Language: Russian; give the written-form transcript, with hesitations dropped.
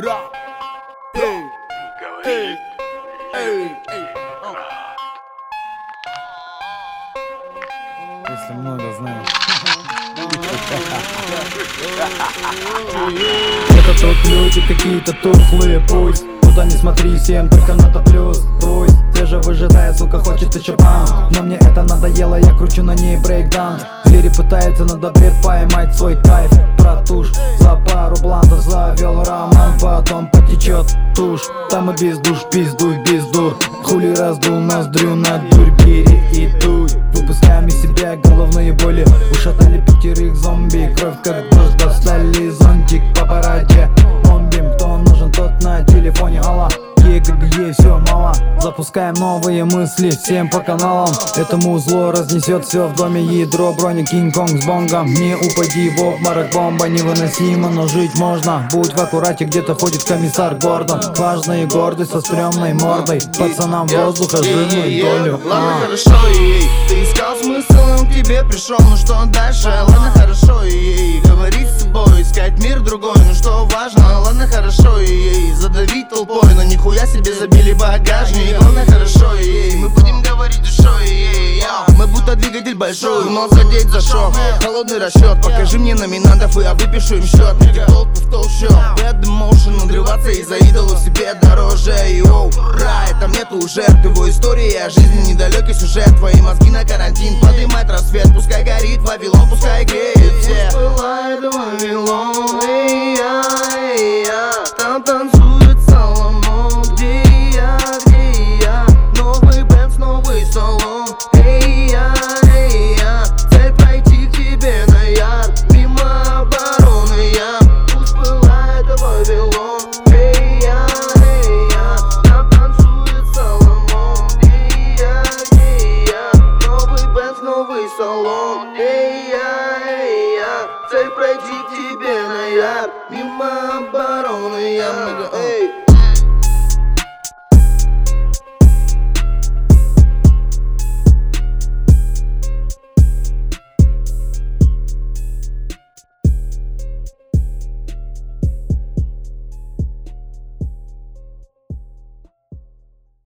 Если много знаю. Это тут люди какие-то тухлые, пусть куда не смотри, всем только надо плюс. Пусть все же выжидает, сука, хочет еще пам. Но мне это надоело, я кручу на ней брейкдаун. Звери пытаются на добрет поймать свой кайф. Протушь, за пару блантов завел роман, потом потечет тушь. Там и без душ, пиздуй, без дур. Хули раздул ноздрю на дурь, бери и дуй. Выпускаем из себя головные боли. Ушатали 5 зомби, кровь как дождь, достали зонтик по параде. Бомбим, кто нужен, тот на телефоне, алла. Ей все мало. Запускаем новые мысли всем по каналам. Этому зло разнесет все в доме. Ядро, броник, Кинг-Конг с бонгом. Не упади в обморок, бомба невыносима, но жить можно. Будь в аккурате, где-то ходит комиссар Гордон. Важный и гордый, со стрёмной мордой. Пацанам воздуха жирную долю. Ладно, хорошо, ей. Ты искал смысл, он к тебе пришел. Ну что дальше? Ладно, хорошо, ей. Говорить с собой, искать мир другой. Ну что важно? Ладно, хорошо, ей. Задавить толпой, но нихуя себе забили багажник. Ладно, хорошо, ей. Мы будем говорить душой, ей. Мы будто двигатель большой, но задеть за шов. Холодный расчет, покажи мне номинантов, и я выпишу им счет. Толпы в толщу, bad emotion. Надрываться из-за идолов себе дороже. Йоу, там нету жертв. Его история жизни недалекий сюжет. Твои мозги на карантин, поднимать рассвет. Пускай горит Вавилон, пускай греет все. Пылает Вавилон, там танцует Соломон. Где я? Новый бенц, новый салон. Цель пройти к тебе на яд. Мимо обороны я. Пусть пылает Вавилон. Там танцует Соломон. Где я? Новый бенц, новый салон. Цель пройти к тебе на яд.